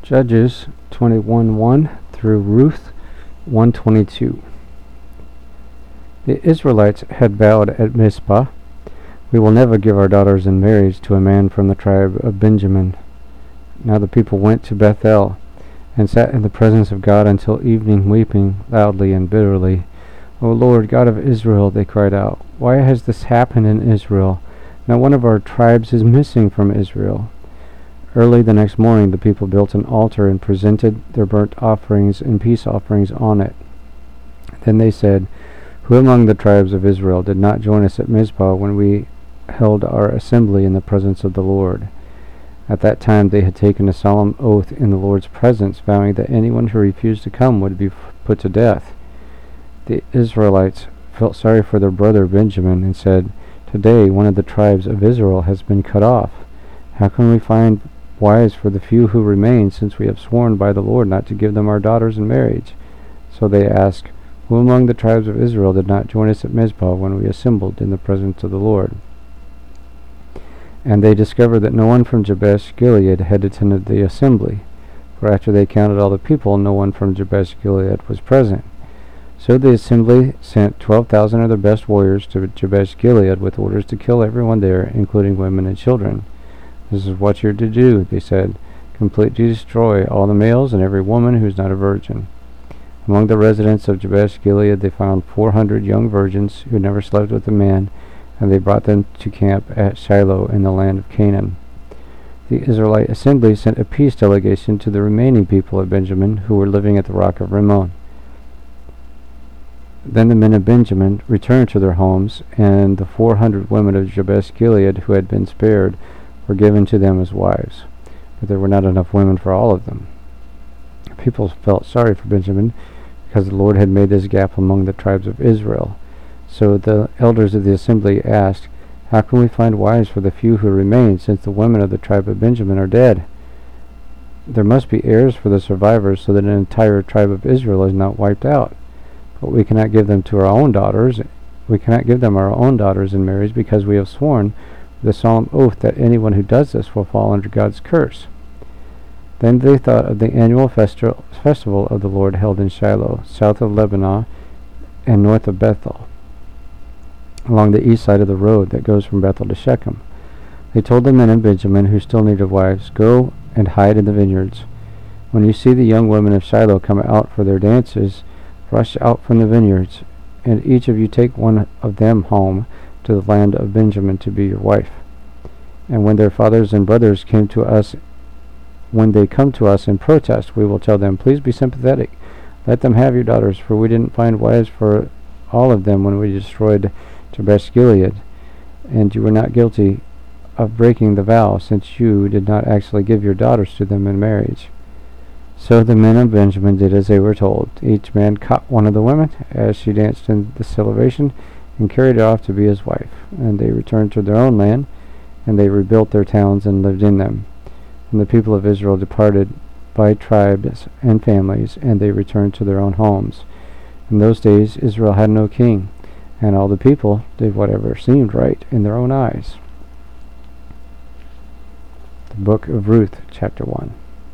Judges 21:1 through Ruth 1:22. The Israelites had vowed at Mizpah, "We will never give our daughters in marriage to a man from the tribe of Benjamin." Now the people went to Bethel and sat in the presence of God until evening, weeping loudly and bitterly. "O Lord, God of Israel," they cried out, "why has this happened in Israel? Not one of our tribes is missing from Israel." Early the next morning the people built an altar and presented their burnt offerings and peace offerings on it. Then they said, "Who among the tribes of Israel did not join us at Mizpah when we held our assembly in the presence of the Lord?" At that time they had taken a solemn oath in the Lord's presence, vowing that anyone who refused to come would be put to death. The Israelites felt sorry for their brother Benjamin and said, "Today one of the tribes of Israel has been cut off. How can we find wives for the few who remain, since we have sworn by the Lord not to give them our daughters in marriage?" So they asked, "Who among the tribes of Israel did not join us at Mizpah when we assembled in the presence of the Lord?" And they discovered that no one from Jabesh Gilead had attended the assembly, for after they counted all the people, no one from Jabesh Gilead was present. So the assembly sent 12,000 of their best warriors to Jabesh Gilead with orders to kill everyone there, including women and children. "This is what you're to do," they said. "Completely destroy all the males and every woman who is not a virgin." Among the residents of Jabesh Gilead they found 400 young virgins who never slept with a man, and they brought them to camp at Shiloh in the land of Canaan. The Israelite assembly sent a peace delegation to the remaining people of Benjamin who were living at the rock of Rimmon. Then the men of Benjamin returned to their homes, and the 400 women of Jabesh Gilead who had been spared were given to them as wives, but there were not enough women for all of them. People felt sorry for Benjamin because the Lord had made this gap among the tribes of Israel. So the elders of the assembly asked, "How can we find wives for the few who remain, since the women of the tribe of Benjamin are dead? There must be heirs for the survivors, so that an entire tribe of Israel is not wiped out. But we cannot give them to our own daughters. We cannot give them our own daughters in marriage, because we have sworn with a solemn oath that anyone who does this will fall under God's curse." Then they thought of the annual festival of the Lord held in Shiloh, south of Lebanon and north of Bethel, along the east side of the road that goes from Bethel to Shechem. They told the men of Benjamin who still needed wives, "Go and hide in the vineyards. When you see the young women of Shiloh come out for their dances, rush out from the vineyards, and each of you take one of them home to the land of Benjamin to be your wife. And when their fathers and brothers come to us in protest, we will tell them, 'Please be sympathetic. Let them have your daughters, for we didn't find wives for all of them when we destroyed Jabesh Gilead, and you were not guilty of breaking the vow, since you did not actually give your daughters to them in marriage.'" So the men of Benjamin did as they were told. Each man caught one of the women as she danced in the celebration and carried her off to be his wife. And they returned to their own land, and they rebuilt their towns and lived in them. And the people of Israel departed by tribes and families, and they returned to their own homes. In those days Israel had no king, and all the people did whatever seemed right in their own eyes. The Book of Ruth, chapter 1.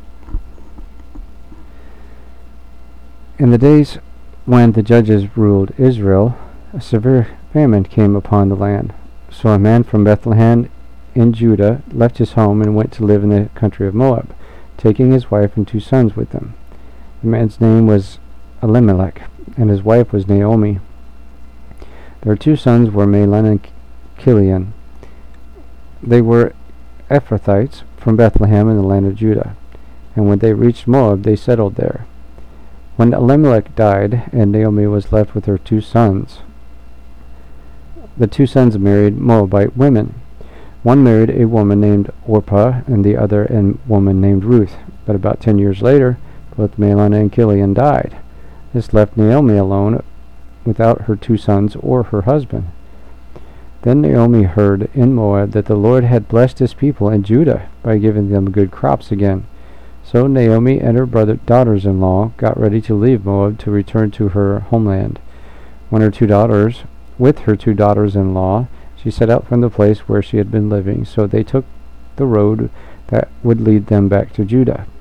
In the days when the judges ruled Israel, a severe famine came upon the land. So a man from Bethlehem in Judah left his home and went to live in the country of Moab, taking his wife and 2 sons with him. The man's name was Elimelech, and his wife was Naomi. Their 2 sons were Mahlon and Chilion. They were Ephrathites from Bethlehem in the land of Judah, and when they reached Moab, they settled there. When Elimelech died, and Naomi was left with her 2 sons, the 2 sons married Moabite women. One married a woman named Orpah, and the other a woman named Ruth. But about 10 years later, both Mahlon and Chilion died. This left Naomi alone without her 2 sons or her husband. Then Naomi heard in Moab that the Lord had blessed his people in Judah by giving them good crops again. So Naomi and her daughters-in-law got ready to leave Moab to return to her homeland. With her 2 daughters-in-law, she set out from the place where she had been living, so they took the road that would lead them back to Judah. But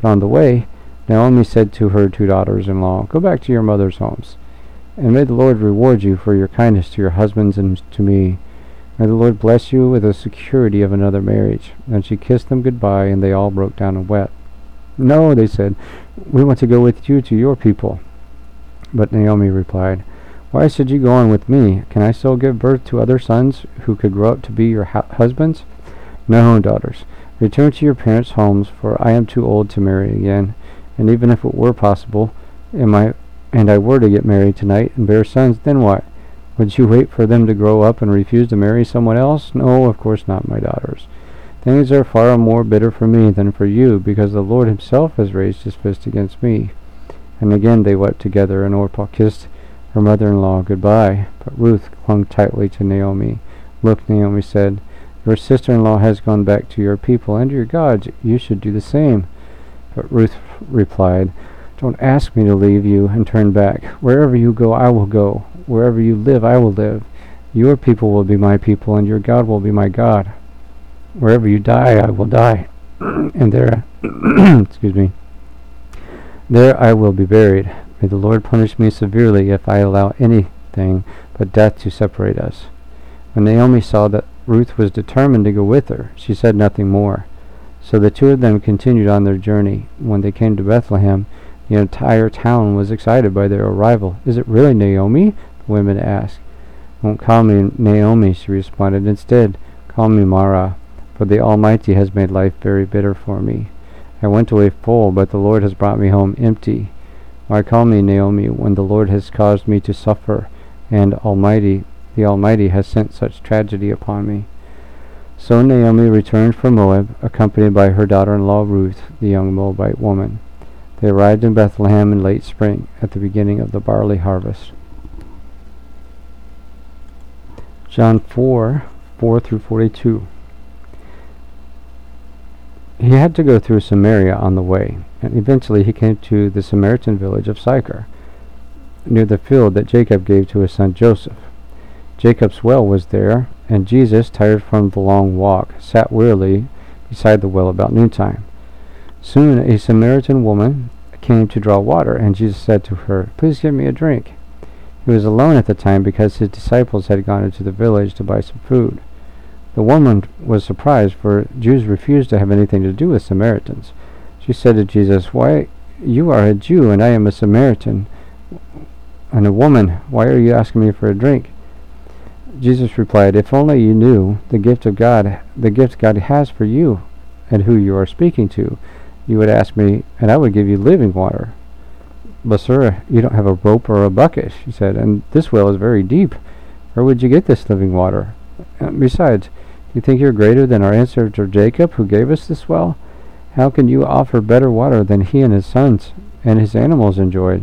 But on the way, Naomi said to her 2 daughters-in-law, "Go back to your mother's homes, and may the Lord reward you for your kindness to your husbands and to me. May the Lord bless you with the security of another marriage." Then she kissed them goodbye, and they all broke down and wept. "No," they said, "we want to go with you to your people." But Naomi replied, "Why should you go on with me? Can I still give birth to other sons who could grow up to be your husbands? No, daughters, return to your parents' homes, for I am too old to marry again. And even if it were possible, and I were to get married tonight and bear sons, then what? Would you wait for them to grow up and refuse to marry someone else? No, of course not, my daughters. Things are far more bitter for me than for you, because the Lord himself has raised his fist against me." And again they wept together, and Orpah kissed her mother-in-law goodbye. But Ruth clung tightly to Naomi. "Look," Naomi said, "your sister-in-law has gone back to your people and your gods. You should do the same." But Ruth replied, "Don't ask me to leave you and turn back. Wherever you go, I will go. Wherever you live, I will live. Your people will be my people, and your God will be my God. Wherever you die, I will die, and there, there I will be buried. May the Lord punish me severely if I allow anything but death to separate us." When Naomi saw that Ruth was determined to go with her, she said nothing more. So the 2 of them continued on their journey. When they came to Bethlehem, the entire town was excited by their arrival. "Is it really Naomi?" the women asked. "Don't call me Naomi," she responded. "Instead, call me Mara, for the Almighty has made life very bitter for me. I went away full, but the Lord has brought me home empty. Why call me Naomi when the Lord has caused me to suffer, and the Almighty has sent such tragedy upon me?" So Naomi returned from Moab, accompanied by her daughter-in-law Ruth, the young Moabite woman. They arrived in Bethlehem in late spring, at the beginning of the barley harvest. John 4:4-42. He had to go through Samaria on the way, and eventually he came to the Samaritan village of Sychar, near the field that Jacob gave to his son Joseph. Jacob's well was there, and Jesus, tired from the long walk, sat wearily beside the well about noontime. Soon a Samaritan woman came to draw water, and Jesus said to her, "Please give me a drink." He was alone at the time because his disciples had gone into the village to buy some food. The woman was surprised, for Jews refused to have anything to do with Samaritans. She said to Jesus, "Why, you are a Jew, and I am a Samaritan, and a woman. Why are you asking me for a drink?" Jesus replied, "If only you knew the gift God has for you, and who you are speaking to, you would ask me, and I would give you living water." "But sir, you don't have a rope or a bucket," she said, "and this well is very deep. Where would you get this living water? Besides, do you think you're greater than our ancestor Jacob, who gave us this well? How can you offer better water than he and his sons and his animals enjoyed?"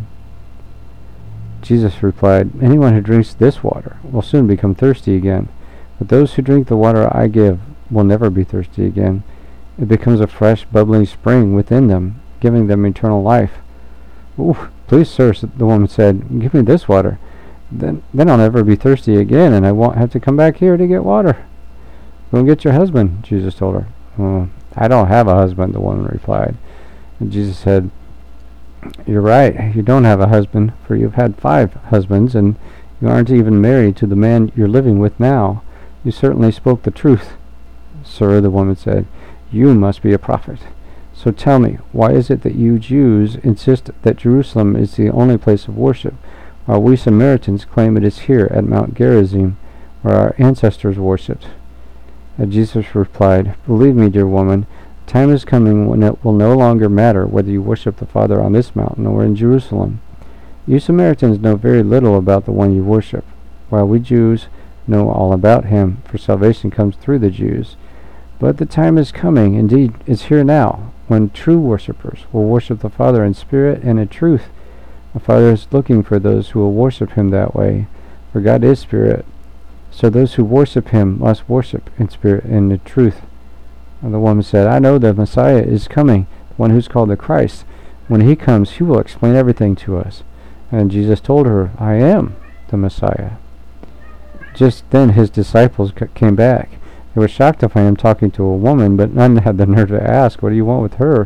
Jesus replied, "Anyone who drinks this water will soon become thirsty again, but those who drink the water I give will never be thirsty again. It becomes a fresh, bubbling spring within them, giving them eternal life." "Ooh, please, sir," the woman said, "give me this water. Then I'll never be thirsty again, and I won't have to come back here to get water." "Go and get your husband," Jesus told her. "I don't have a husband," the woman replied. And Jesus said, "You're right, you don't have a husband, for you've had 5 husbands, and you aren't even married to the man you're living with now. You certainly spoke the truth." "Sir," the woman said, "you must be a prophet. So tell me, why is it that you Jews insist that Jerusalem is the only place of worship, while we Samaritans claim it is here at Mount Gerizim, where our ancestors worshipped?" And Jesus replied, "Believe me, dear woman, the time is coming when it will no longer matter whether you worship the Father on this mountain or in Jerusalem. You Samaritans know very little about the one you worship, while we Jews know all about him, for salvation comes through the Jews. But the time is coming, indeed is here now, when true worshippers will worship the Father in spirit and in truth. The Father is looking for those who will worship him that way, for God is spirit. So those who worship him must worship in spirit and in truth." And the woman said, "I know the Messiah is coming, the one who's called the Christ. When he comes, he will explain everything to us." And Jesus told her, "I am the Messiah." Just then his disciples came back. They were shocked to find him talking to a woman, but none had the nerve to ask, "What do you want with her?"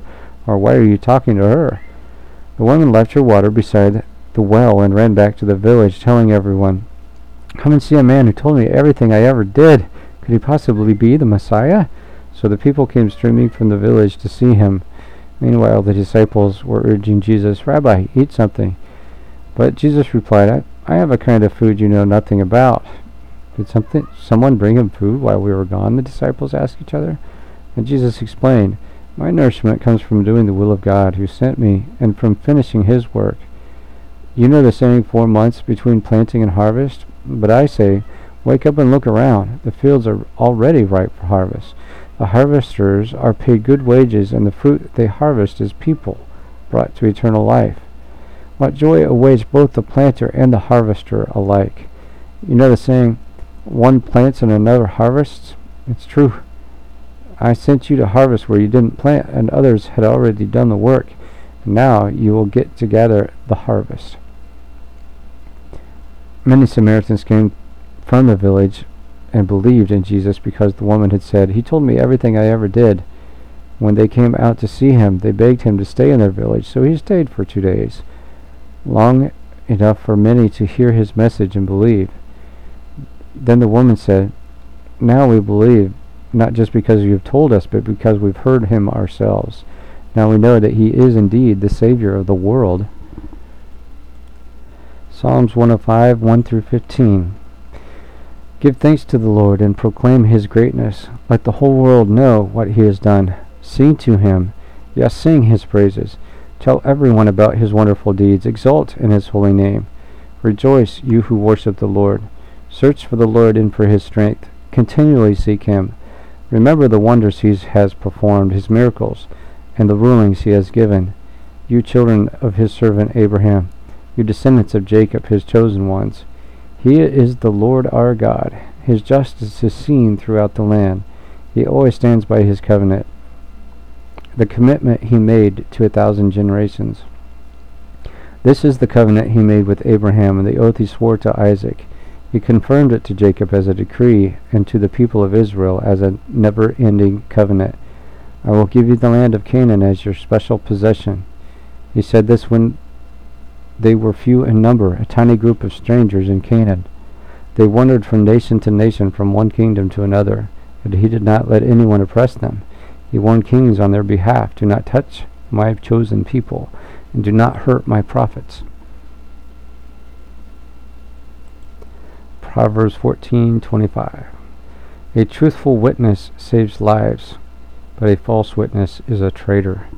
Or why are you talking to her?" The woman left her water beside the well and ran back to the village, telling everyone, "Come and see a man who told me everything I ever did. Could he possibly be the Messiah?" So the people came streaming from the village to see him. Meanwhile, the disciples were urging Jesus, "Rabbi, eat something." But Jesus replied, I have a kind of food you know nothing about." "Did someone bring him food while we were gone?" the disciples asked each other. And Jesus explained, "My nourishment comes from doing the will of God who sent me and from finishing his work. You know the saying, 4 months between planting and harvest? But I say, wake up and look around. The fields are already ripe for harvest. The harvesters are paid good wages, and the fruit they harvest is people brought to eternal life. What joy awaits both the planter and the harvester alike." You know the saying, "One plants and another harvests"? It's true. I sent you to harvest where you didn't plant, and others had already done the work. And now you will get to gather the harvest. Many Samaritans came from the village and believed in Jesus because the woman had said, "He told me everything I ever did." When they came out to see him, they begged him to stay in their village, so he stayed for 2 days, long enough for many to hear his message and believe. Then the woman said, "Now we believe, not just because you have told us, but because we've heard him ourselves. Now we know that he is indeed the Savior of the world." Psalms 105, 1-15. Give thanks to the Lord and proclaim his greatness. Let the whole world know what he has done. Sing to him. Yes, sing his praises. Tell everyone about his wonderful deeds. Exult in his holy name. Rejoice, you who worship the Lord. Search for the Lord and for his strength. Continually seek him. Remember the wonders he has performed, his miracles, and the rulings he has given. You children of his servant Abraham, you descendants of Jacob, his chosen ones. He is the Lord our God. His justice is seen throughout the land. He always stands by his covenant, the commitment he made to 1,000 generations. This is the covenant he made with Abraham and the oath he swore to Isaac. He confirmed it to Jacob as a decree and to the people of Israel as a never-ending covenant. I will give you the land of Canaan as your special possession. He said this when they were few in number, a tiny group of strangers in Canaan. They wandered from nation to nation, from one kingdom to another, but he did not let anyone oppress them. He warned kings on their behalf, "Do not touch my chosen people, and do not hurt my prophets." Proverbs 14:25. A truthful witness saves lives, but a false witness is a traitor.